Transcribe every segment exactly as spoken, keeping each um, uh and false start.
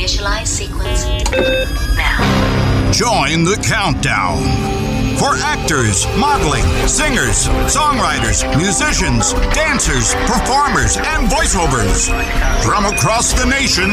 Initialize sequence now. Join the countdown for actors, modeling, singers, songwriters, musicians, dancers, performers, and voiceovers from across the nation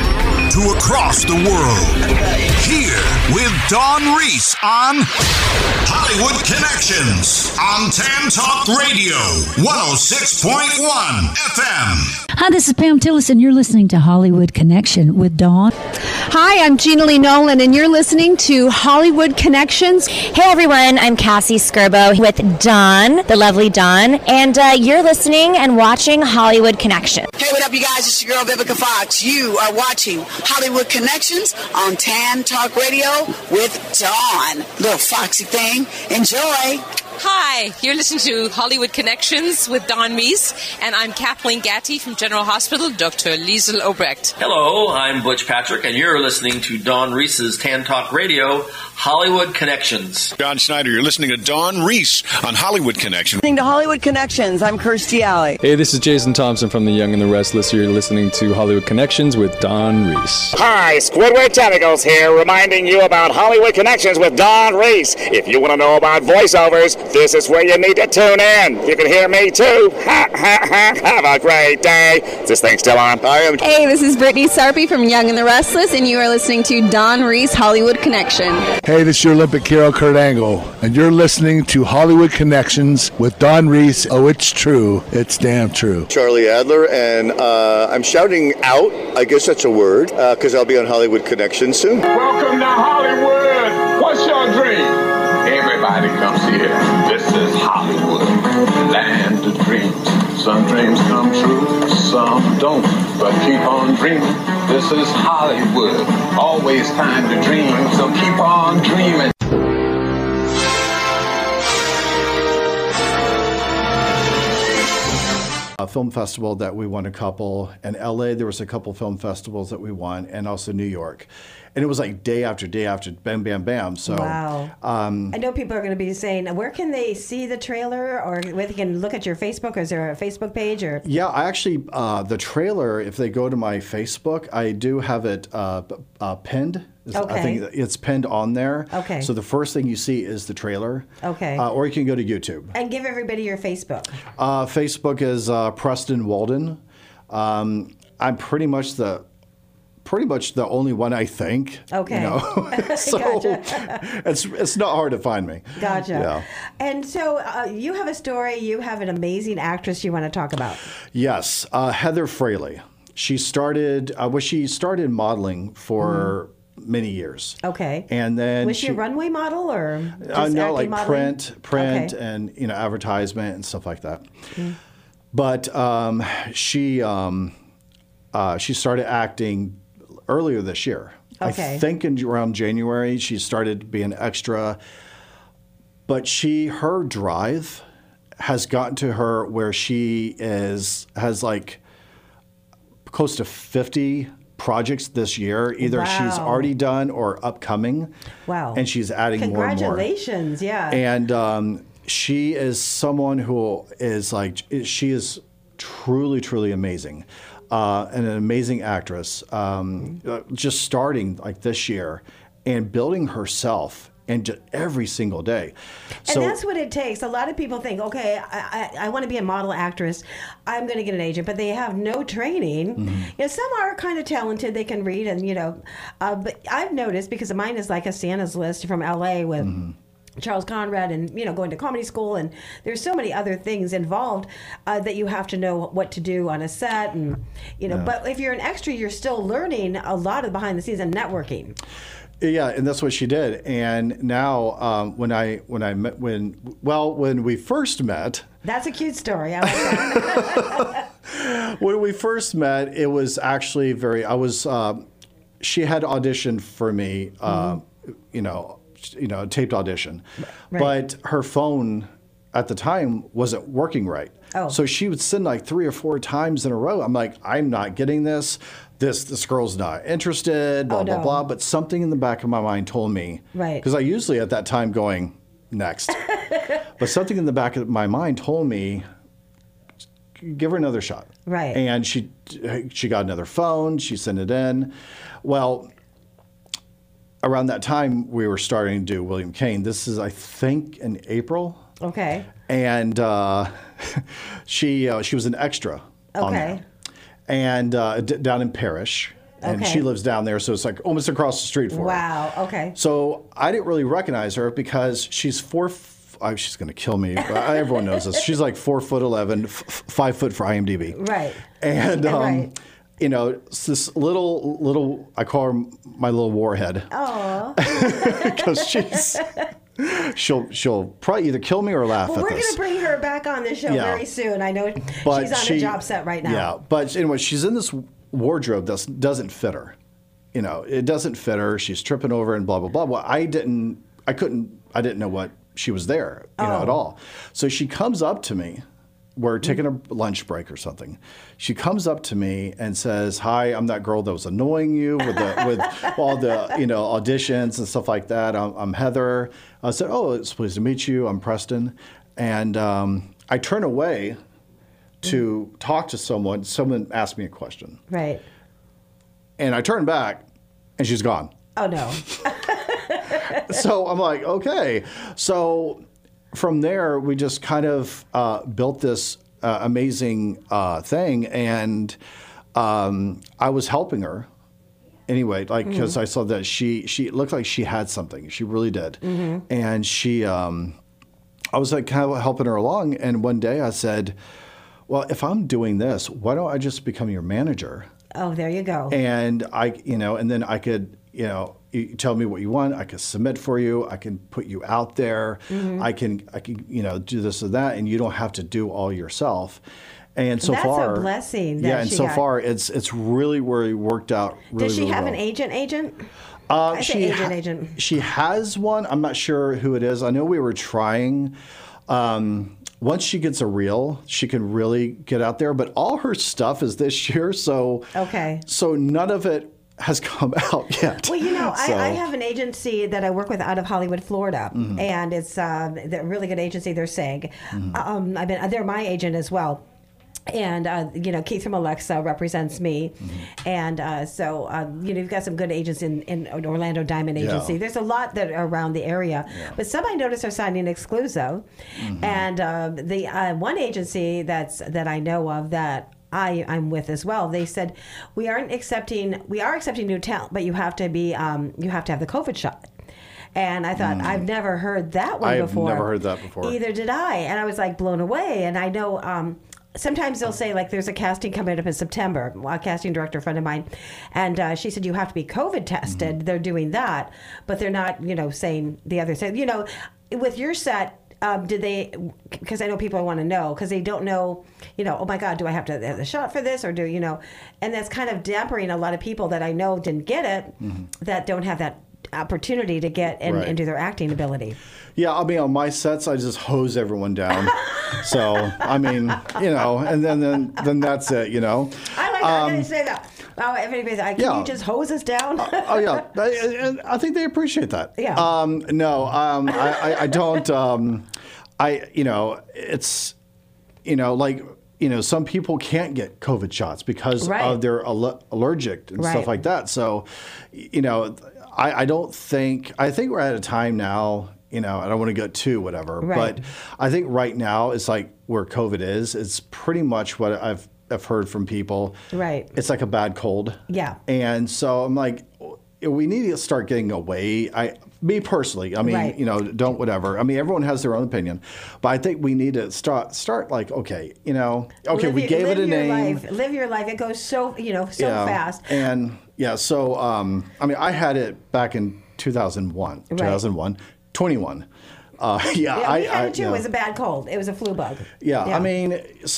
to across the world. Here with Dawn Reese on Hollywood Connections on Tan Talk Radio, one oh six point one F M. Hi, this is Pam Tillis, and you're listening to Hollywood Connection with Dawn. Hi, I'm Gina Lee Nolan, and you're listening to Hollywood Connections. Hey, everyone. I'm Cassie Skirbo with Dawn, the lovely Dawn, and uh, you're listening and watching Hollywood Connection. Hey, what up, you guys? It's your girl, Vivica Fox. You are watching Hollywood Connections on Tan Talk Radio with Dawn. Little foxy thing. Enjoy. Hi, you're listening to Hollywood Connections with Dawn Reese, and I'm Kathleen Gatty from General Hospital, Doctor Liesel Obrecht. Hello, I'm Butch Patrick, and you're listening to Dawn Reese's Tan Talk Radio, Hollywood Connections. John Schneider, you're listening to Dawn Reese on Hollywood Connections. Listening to Hollywood Connections, I'm Kirstie Alley. Hey, this is Jason Thompson from The Young and the Restless. You're listening to Hollywood Connections with Dawn Reese. Hi, Squidward Tentacles here, reminding you about Hollywood Connections with Dawn Reese. If you want to know about voiceovers, this is where you need to tune in. You can hear me too. Ha, ha, ha. Have a great day. Is this thing still on? I am. Hey, this is Brittany Sarpy from Young and the Restless, and you are listening to Dawn Reese, Hollywood Connection. Hey, this is your Olympic hero, Kurt Angle, and you're listening to Hollywood Connections with Dawn Reese. Oh, it's true. It's damn true. Charlie Adler, and uh, I'm shouting out, I guess that's a word, because uh, I'll be on Hollywood Connections soon. Welcome to Hollywood. What's your dream? Everybody comes here. This is Hollywood, land of dreams. Some dreams come true, some don't, but keep on dreaming. This is Hollywood, always time to dream, so keep on dreaming. A film festival that we won a couple. In L A, there was a couple film festivals that we won, and also New York. And it was like day after day after bam, bam, bam. So, wow. Um, I know people are going to be saying, where can they see the trailer, or where they can look at your Facebook? Or is there a Facebook page? Or yeah, I actually, uh, the trailer, if they go to my Facebook, I do have it uh, uh, pinned. Okay. I think it's pinned on there. Okay. So the first thing you see is the trailer. Okay. Uh, or you can go to YouTube. And give everybody your Facebook. Uh, Facebook is uh, Preston Walden. Um, I'm pretty much the pretty much the only one, I think. Okay. You know? So gotcha. it's it's not hard to find me. Gotcha. Yeah. And so uh, you have a story. You have an amazing actress you want to talk about. Yes, uh, Heather Fraley. She started. Uh, well, she started modeling for. Mm-hmm. Many years. Okay. And then was she, she a runway model or just uh, no, like modeling? print, print, okay. and you know, advertisement and stuff like that. Mm. But um, she um, uh, she started acting earlier this year. Okay. I think in around January she started to be an extra. But she her drive has gotten to her where she is has like close to fifty projects this year. Either wow. she's already done or upcoming. Wow. And she's adding more and more. Congratulations, yeah. And um, she is someone who is like, she is truly, truly amazing. Uh, and an amazing actress. Um, mm-hmm. Just starting like this year and building herself and just every single day. So, and that's what it takes. A lot of people think, okay, I, I, I want to be a model actress. I'm going to get an agent, but they have no training. Mm-hmm. You know, some are kind of talented. They can read and, you know, uh, but I've noticed, because mine is like a Santa's list from L A with mm-hmm. Charles Conrad and, you know, going to comedy school. And there's so many other things involved uh, that you have to know what to do on a set. And, you know, yeah. But if you're an extra, you're still learning a lot of behind the scenes and networking. Yeah, and that's what she did. And now, um, when I when I met when well when we first met, that's a cute story. I like that. When we first met, it was actually very. I was. Uh, she had auditioned for me. Uh, mm-hmm. You know, you know, a taped audition, right. But her phone at the time wasn't working right. Oh. So she would send like three or four times in a row. I'm like, I'm not getting this. This this girl's not interested, blah, oh, blah, no. blah. But something in the back of my mind told me, right? Because I usually at that time going, next. But something in the back of my mind told me, give her another shot. Right. And she she got another phone. She sent it in. Well, around that time, we were starting to do William Kane. This is, I think, in April. Okay. And uh, she uh, she was an extra on Okay. there. And uh, d- down in Parrish. And Okay. she lives down there, so it's like almost across the street for her. Wow. Okay. So I didn't really recognize her because she's four. F- oh, she's going to kill me. But everyone knows this. She's like four foot eleven, f- five foot for I M D B. Right. And um, Right. you know, it's this little little. I call her my little warhead Oh. because she's she'll she'll probably either kill me or laugh Well, at we're going this. to bring her back on the show Yeah. very soon. I know But she's on she- a job set right now. Yeah, but anyway, she's in this wardrobe that doesn't fit her. You know, it doesn't fit her. She's tripping over and blah blah blah. Well, I didn't. I couldn't. I didn't know what she was there. You know, Oh. at all. So she comes up to me. We're taking a lunch break or something. She comes up to me and says, "Hi, I'm that girl that was annoying you with the with all the you know auditions and stuff like that. I'm, I'm Heather." I said, "Oh, it's pleased to meet you. I'm Preston." And um, I turn away to talk to someone. Someone asked me a question, Right. and I turn back, and she's gone. Oh, no. So I'm like, okay. So from there, we just kind of uh, built this uh, amazing uh, thing, and um, I was helping her anyway, like because Mhm. I saw that she she it looked like she had something. She really did, Mhm. and she um, I was like kind of helping her along. And one day I said, well, if I'm doing this, why don't I just become your manager? Oh, there you go. And I, you know, and then I could, you know, you tell me what you want. I can submit for you. I can put you out there. Mhm. I can, I can, you know, do this or that, and you don't have to do all yourself. And so That's a far, blessing that yeah. And she so got. far, it's it's really really worked out. Really, Does she really have well. an agent? Agent? Uh, I say she agent, ha- agent. She has one. I'm not sure who it is. I know we were trying. Um, once she gets a reel, she can really get out there. But all her stuff is this year, so Okay. so none of it has come out yet. Well, you know, So- I, I have an agency that I work with out of Hollywood, Florida, Mhm. and it's um, a really good agency. They're SAG. Mhm. Um, I've been they're my agent as well. And, uh, you know, Keith from Alexa represents me. Mm-hmm. And uh, so, uh, you know, you've got some good agents in, in Orlando Diamond Yeah. Agency. There's a lot that are around the area. But some I noticed are signing exclusive. Mm-hmm. And uh, the uh, one agency that's that I know of that I, I'm with as well, they said, we aren't accepting, we are accepting new talent, but you have to be, um, you have to have the COVID shot. And I thought, Mm. I've never heard that one I've before. never heard that before. Either did I. And I was like blown away. And I know um, sometimes they'll say, like, there's a casting coming up in September, a casting director friend of mine. And uh, she said, you have to be COVID tested. Mm-hmm. They're doing that. But they're not, you know, saying the other thing. You know, with your set, um, did they, because I know people want to know, because they don't know, you know, oh my God, do I have to have the shot for this? Or do, you know, and that's kind of dampering a lot of people that I know didn't get it, Mm-hmm. that don't have that opportunity to get and, Right. and do their acting ability. Yeah, I mean, on my sets, I just hose everyone down. So, I mean, you know, and then then, then that's it, you know. I like that. I'm Um, going to say that. Oh, everybody's like, can yeah. you just hose us down? Oh yeah, I, and I think they appreciate that. Yeah. Um, no, um, I, I, I don't. Um, I you know it's you know like you know some people can't get COVID shots because Right. of their alle- allergic and Right. stuff like that. So you know I, I don't think I think we're at a time now. You know, I don't want to go too whatever, Right. but I think right now it's like where COVID is. It's pretty much what I've I've heard from people. Right. It's like a bad cold. Yeah. And so I'm like, we need to start getting away. I, me personally, I mean, Right. you know, don't whatever. I mean, everyone has their own opinion, but I think we need to start start like, okay, you know, okay, Live we your- gave live it a your name. Life. Live your life. It goes so, you know, so Yeah. fast. And yeah, so um, I mean, I had it back in two thousand one, Right. two thousand one, twenty-one. Uh, yeah, Yeah, I, we had I, it too. you It know, was a bad cold. It was a flu bug. yeah, I mean,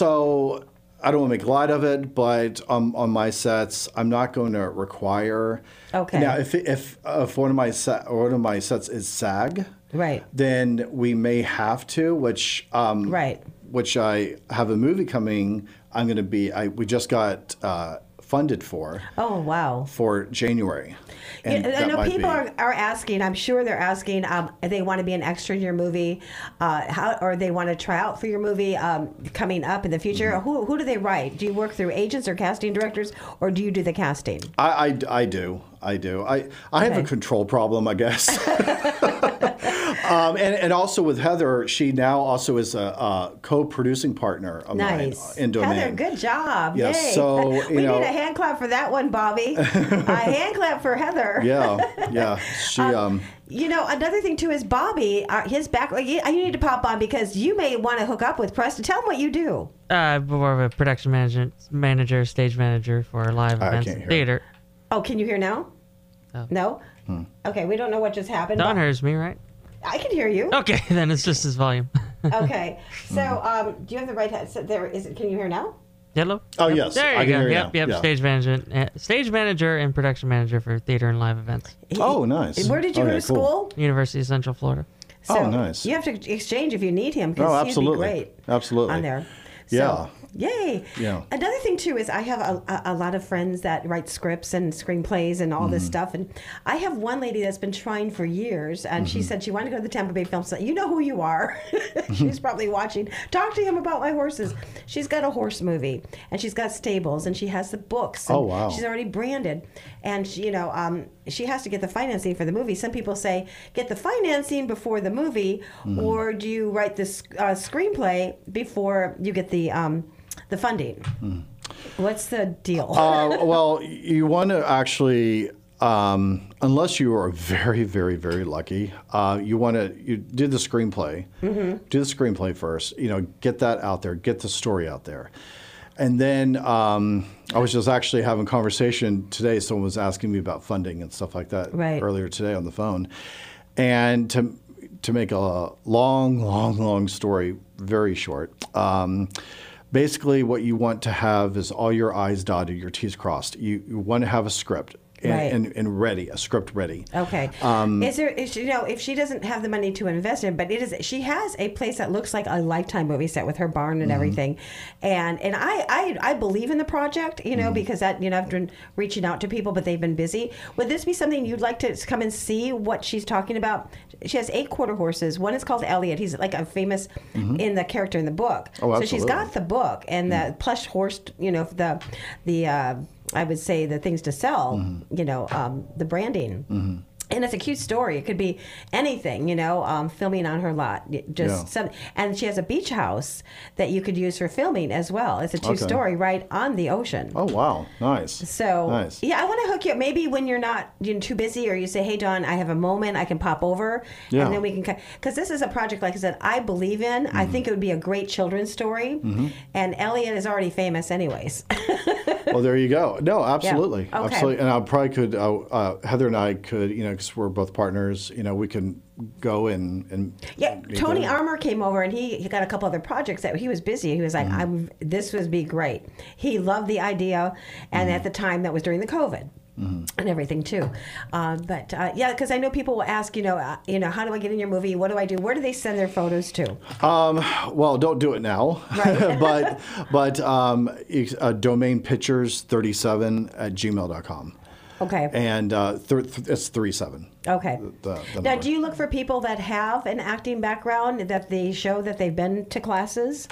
so I don't want to make light of it, but um, on my sets, I'm not going to require. Okay. Now, if if, if one of my set one of my sets is SAG, Right. then we may have to. Which um, Right. Which I have a movie coming. I'm going to be. I we just got uh, funded for. Oh, wow. For January. And And I that know might people be- are, are asking, I'm sure they're asking, um, if they want to be an extra in your movie, uh, how, or they want to try out for your movie um, coming up in the future. Mm-hmm. Who, who do they write? Do you work through agents or casting directors, or do you do the casting? I, I, I do. I do. I, I have Okay. a control problem, I guess. um, and, and also with Heather, she now also is a, a co-producing partner of Nice. mine in Domain. Heather, good job. Yeah, Yay. so, you we know- need a hand clap for that one, Bobby. a hand clap for Heather. Yeah, yeah. She, um, You know, another thing too is Bobby, uh, his back, like, you, you need to pop on because you may want to hook up with Preston. Tell him what you do. Uh, more of a production manager, manager, stage manager for live I events can't and hear. theater. Oh, can you hear now? Oh. No? Hmm. Okay, we don't know what just happened. Don but hears me, right? I can hear you. Okay, then it's just his volume. Okay, so um, do you have the right? head- So there is. It, can you hear now? Hello? Oh, Yep. yes, There you I can go. hear you yep, now. yep. Yeah. Stage management, uh, stage manager and production manager for theater and live events. Oh, nice. Where did you go Okay, to cool. school? University of Central Florida. So Oh, nice. You have to exchange if you need him because Oh, he'd be absolutely. great Absolutely. on there. So, Yeah. Yay. Yeah. Another thing too is I have a, a, a lot of friends that write scripts and screenplays and all this Mm-hmm. stuff, and I have one lady that's been trying for years, and she Mhm. said she wanted to go to the Tampa Bay Film Festival. You know who you are. She's probably watching. Talk to him about my horses. She's got a horse movie, and she's got stables, and she has the books. And Oh, wow. She's already branded, and she, you know, um, she has to get the financing for the movie. Some people say get the financing before the movie, Mhm. or do you write this uh, screenplay before you get the um, the funding? What's the deal? uh, well, you want to actually, um, unless you are very, very, very lucky, uh, you want to you do the screenplay. Mhm. Do the screenplay first. You know, get that out there. Get the story out there. And then um, I was just actually having a conversation today. Someone was asking me about funding and stuff like that Right. earlier today on the phone. And to to make a long, long, long story very short, um, basically what you want to have is all your I's dotted, your T's crossed. You, you want to have a script and, Right. and, and ready, a script ready. Okay. Um, is there, is, you know, if she doesn't have the money to invest in, but it is, she has a place that looks like a Lifetime movie set with her barn and Mhm. everything, and and I, I I believe in the project, you know, Mhm. because that you know I've been reaching out to people, but they've been busy. Would this be something you'd like to come and see what she's talking about? She has eight quarter horses. One is called Elliot. He's like a famous Mhm. in the character in the book. Oh, so she's absolutely. got the book and the plush horse, you know, the the uh, I would say the things to sell, Mm-hmm. you know, um, the branding. And it's a cute story. It could be anything, you know, um, filming on her lot. Y- Just Yeah. some, and she has a beach house that you could use for filming as well. It's a Okay. two-story right on the ocean. Oh, wow. Nice. So Nice. yeah, I want to hook you up. Maybe when you're not you know, too busy, or you say, "Hey, Dawn, I have a moment. I can pop over," Yeah. and then we can. Because this is a project, like I said, I believe in. I think it would be a great children's story. Mhm. And Elliot is already famous, anyways. Well, there you go. No, absolutely, Okay. absolutely. And I probably could. Uh, uh, Heather and I could, you know, because we're both partners. You know, we can go and and Yeah, get Tony there. Armour came over and he, he got a couple other projects that he was busy. He was like, Mm-hmm. "I'm this would be great." He loved the idea, and Mm-hmm. at the time that was during the COVID. And everything too, uh, but uh, yeah, because I know people will ask, you know, uh, you know, how do I get in your movie? What do I do? Where do they send their photos to? Um, well, don't do it now. Right. but but um, it's, uh, domain pictures thirty-seven at gmail dot com. Okay. And uh, th- th- it's thirty-seven. Okay. The, the Now, number. do you look for people that have an acting background that they show that they've been to classes?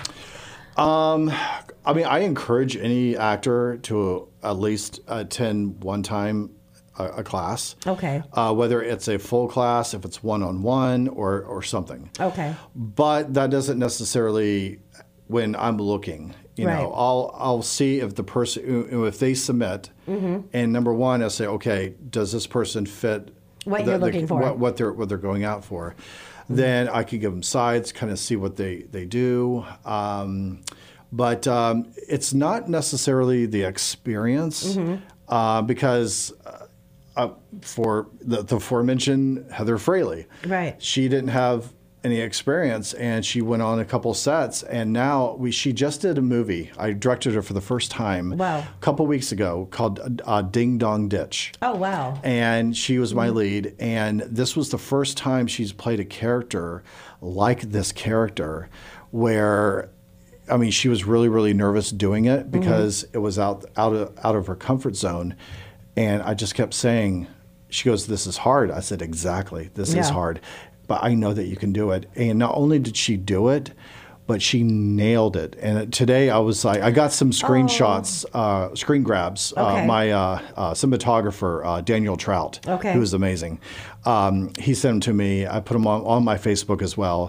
Um, I mean, I encourage any actor to at least attend one time a, a class. Okay. Uh, whether it's a full class, if it's one-on-one, or or something. Okay. But that doesn't necessarily, when I'm looking, you Right. know, I'll I'll see if the person, if they submit, Mhm. and number one, I'll say, okay, does this person fit What you're looking for. What, what they're what they're going out for? Then I can give them sides, kind of see what they they do. Um, but um, it's not necessarily the experience, Mm-hmm. uh, because. Uh, uh, for the, the aforementioned Heather Fraley, Right. she didn't have any experience, and she went on a couple sets, and now we she just did a movie. I directed her for the first time Wow. a couple weeks ago called uh, Ding Dong Ditch. Oh, wow. And she was my Mhm. lead, and this was the first time she's played a character like this character, where I mean, she was really, really nervous doing it because mm-hmm. it was out out of out of her comfort zone, and I just kept saying, she goes, "This is hard." I said, "Exactly, this yeah. is hard, but I know that you can do it." And not only did she do it, but she nailed it. And today I was like, I got some screenshots, oh. uh, screen grabs. Okay. Uh, my uh, uh, cinematographer, uh, Daniel Trout, okay. who is amazing, um, he sent them to me. I put them on, on my Facebook as well,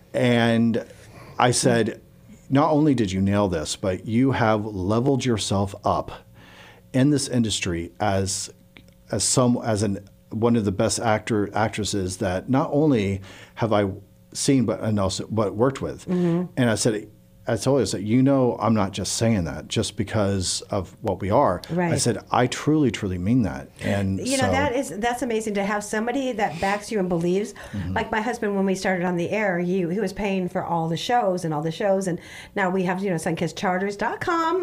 and I said, not only did you nail this, but you have leveled yourself up in this industry as as some as an one of the best actor actresses that not only have I seen but and also but worked with. Mm-hmm. And I said, I told her, I said, you know, I'm not just saying that just because of what we are. Right. I said, I truly, truly mean that. And you so, know, that is that's amazing to have somebody that backs you and believes. Mm-hmm. Like my husband, when we started on the air, he he was paying for all the shows and all the shows, and now we have, you know, sunkissed charters dot com.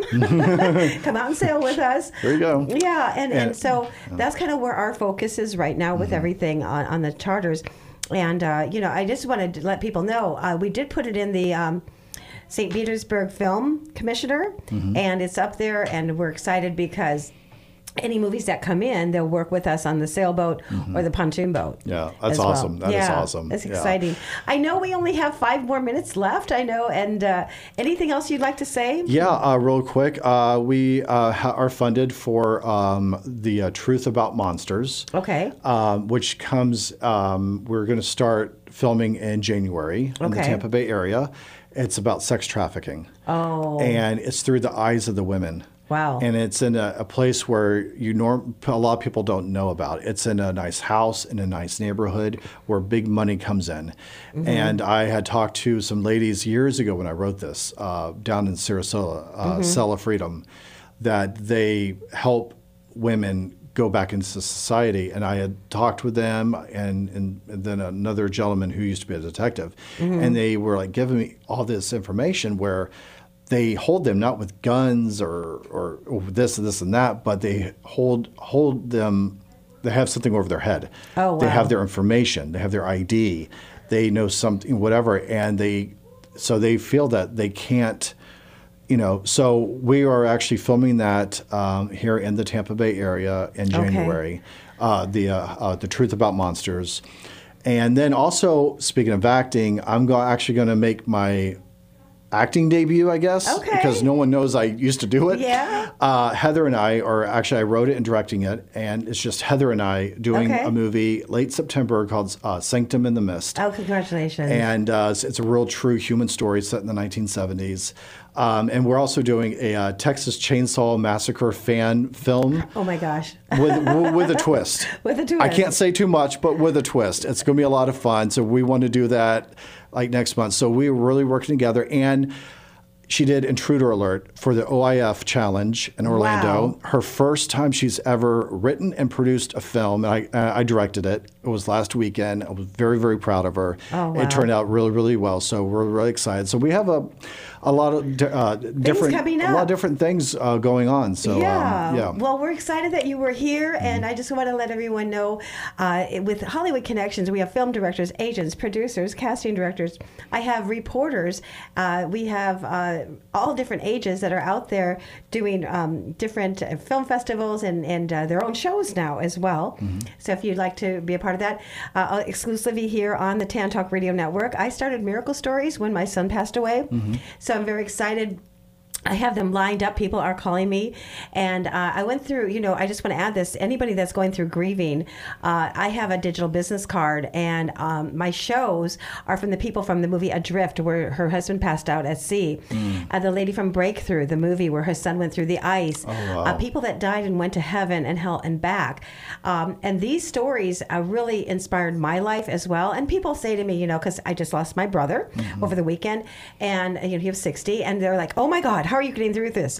Come out and sail with us. There you go. Yeah, and, and, and so yeah. that's kind of where our focus is right now with mm-hmm. everything on, on the charters. And, uh, you know, I just wanted to let people know, uh, we did put it in the um, Saint Petersburg Film Commissioner, mm-hmm. and it's up there, and we're excited because any movies that come in, they'll work with us on the sailboat mm-hmm. or the pontoon boat. Yeah, that's well. awesome. That yeah, is awesome. It's yeah. exciting. I know we only have five more minutes left, I know, and uh, anything else you'd like to say? Yeah, uh, real quick. Uh, we uh, ha- are funded for um, the uh, Truth About Monsters. Okay. Um, which comes, um, we're going to start filming in January in okay. the Tampa Bay area. It's about sex trafficking. Oh. And it's through the eyes of the women. Wow. And it's in a, a place where you norm a lot of people don't know about. It's in a nice house in a nice neighborhood where big money comes in. Mm-hmm. And I had talked to some ladies years ago when I wrote this uh, down in Sarasota, uh, mm-hmm. Cell of Freedom, that they help women go back into society. And I had talked with them and, and, and then another gentleman who used to be a detective. Mm-hmm. And they were like giving me all this information where they hold them not with guns or, or, or this and this and that, but they hold hold them. They have something over their head. Oh, wow. They have their information. They have their I D. They know something, whatever, and they so they feel that they can't. You know, so we are actually filming that um, here in the Tampa Bay area in January. Okay. Uh, the uh, uh, the Truth About Monsters, and then also speaking of acting, I'm go- actually going to make my acting debut, I guess, okay. because no one knows I used to do it. Yeah. Uh, Heather and I, or actually I wrote it and directing it, and it's just Heather and I doing okay. a movie late September called uh, Sanctum in the Mist. Oh, congratulations. And uh, it's, it's a real true human story set in the nineteen seventies. Um, and we're also doing a uh, Texas Chainsaw Massacre fan film. Oh my gosh. with, with a twist. With a twist. I can't say too much, but with a twist. It's going to be a lot of fun. So we want to do that like next month. So we were really working together. And she did Intruder Alert for the O I F Challenge in Orlando. Wow. Her first time she's ever written and produced a film. And I, I directed it. It was last weekend. I was very, very proud of her. Oh, wow. It turned out really, really well. So we're really excited. So we have a a lot of uh, different a lot of different things uh, going on. So yeah. Um, yeah. Well, we're excited that you were here, mm-hmm. and I just want to let everyone know uh, with Hollywood Connections, we have film directors, agents, producers, casting directors. I have reporters. Uh, we have uh, all different ages that are out there doing um, different uh, film festivals and and uh, their own shows now as well. Mm-hmm. So if you'd like to be a part of that, uh, exclusively here on the Tan Talk Radio Network. I started Miracle Stories when my son passed away. Mm-hmm. So I'm very excited. I have them lined up. People are calling me. And uh, I went through, you know, I just want to add this. Anybody that's going through grieving, uh, I have a digital business card. And um, my shows are from the people from the movie Adrift, where her husband passed out at sea. Mm. Uh, the lady from Breakthrough, the movie where her son went through the ice. Oh, wow. uh, people that died and went to heaven and hell and back. Um, and these stories uh, really inspired my life as well. And people say to me, you know, because I just lost my brother mm-hmm. over the weekend. And you know, he was sixty. And they're like, oh, my God, how are you getting through this?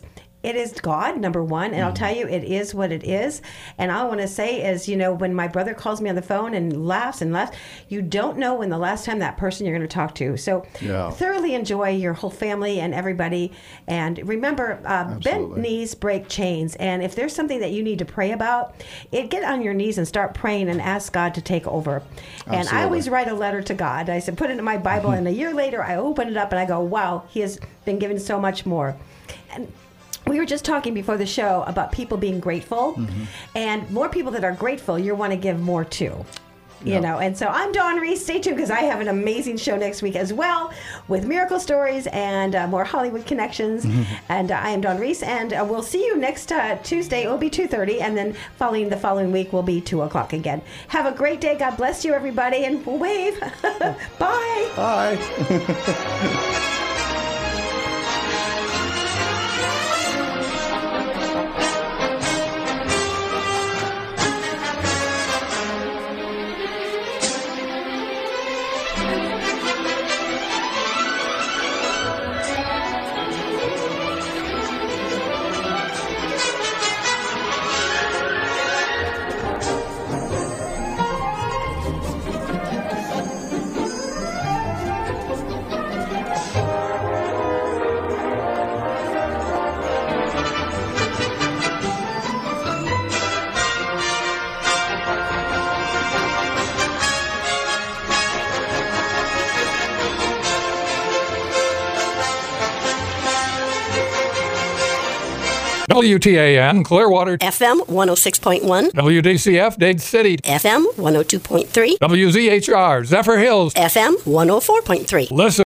it is God, number one. And I'll tell you, it is what it is. And all I want to say is, you know, when my brother calls me on the phone and laughs and laughs, you don't know when the last time that person you're going to talk to. So Yeah. thoroughly enjoy your whole family and everybody. And remember, uh, bent knees break chains. And if there's something that you need to pray about, it get on your knees and start praying and ask God to take over. And I Absolutely. always write a letter to God. I said, put it in my Bible. And a year later, I open it up and I go, wow, he has been given so much more. And we were just talking before the show about people being grateful. Mm-hmm. And more people that are grateful, you want to give more to. You Yeah. know, and so I'm Dawn Reese. Stay tuned because I have an amazing show next week as well with miracle stories and uh, more Hollywood connections. Mm-hmm. And uh, I am Dawn Reese, and uh, we'll see you next uh, Tuesday. It will be two thirty, and then following the following week will be two o'clock again. Have a great day. God bless you, everybody, and we'll wave. Bye. Bye. W T A N, Clearwater. F M one oh six point one. W D C F, Dade City. F M one oh two point three. W Z H R, Zephyr Hills. F M one oh four point three. Listen.